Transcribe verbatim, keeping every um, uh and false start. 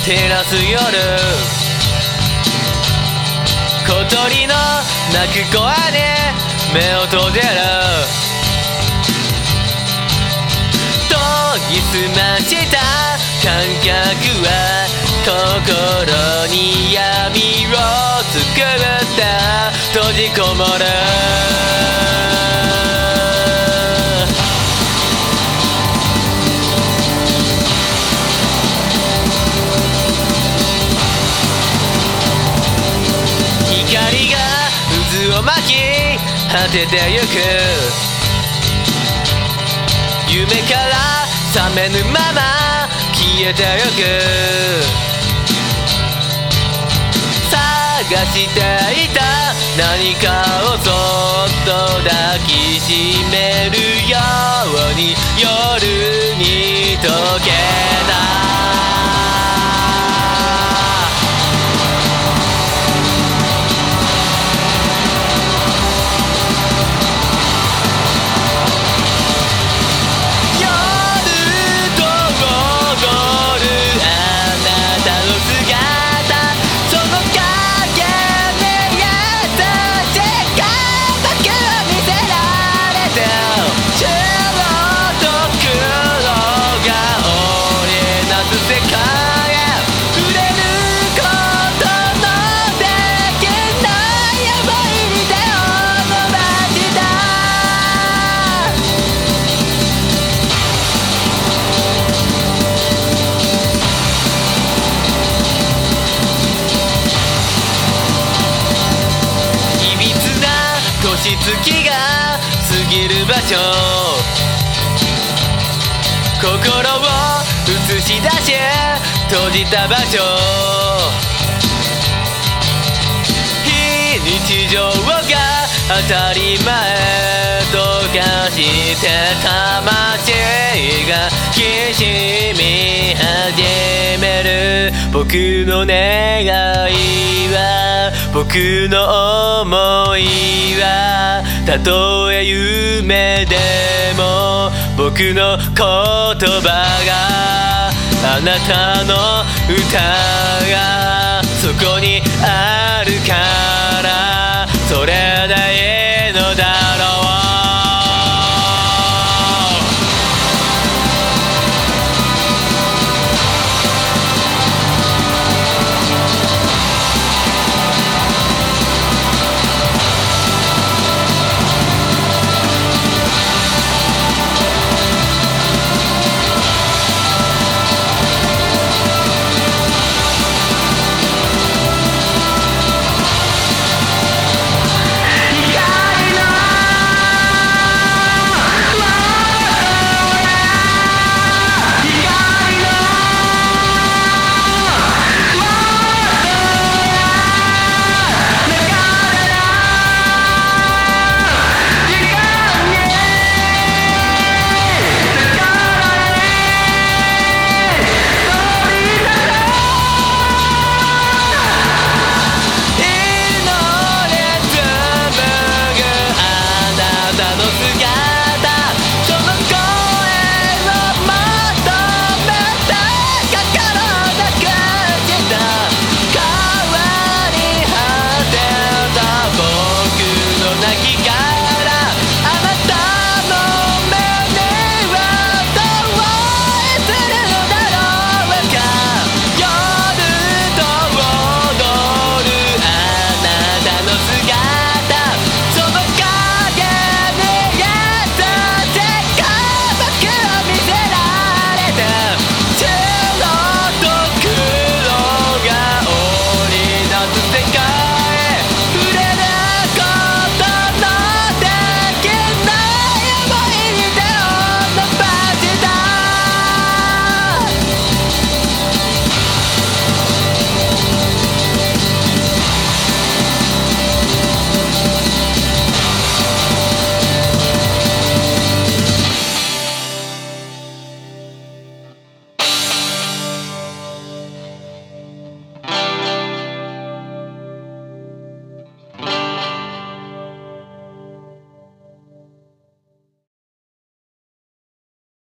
照らす夜、小鳥の鳴く声に目を閉じる。研ぎ澄ました感覚は心に闇を作って閉じこもる。光が渦を巻き果ててゆく。夢から覚めぬまま消えてゆく。探していた何かをそっと抱きしめるように夜に溶けた。月が過ぎる場所、心を映し出し閉じた場所、非日常が当たり前と化して魂がきしみ始める。僕の願いは、僕の想いは、たとえ夢でも僕の言葉が、あなたの歌がそこにあるから。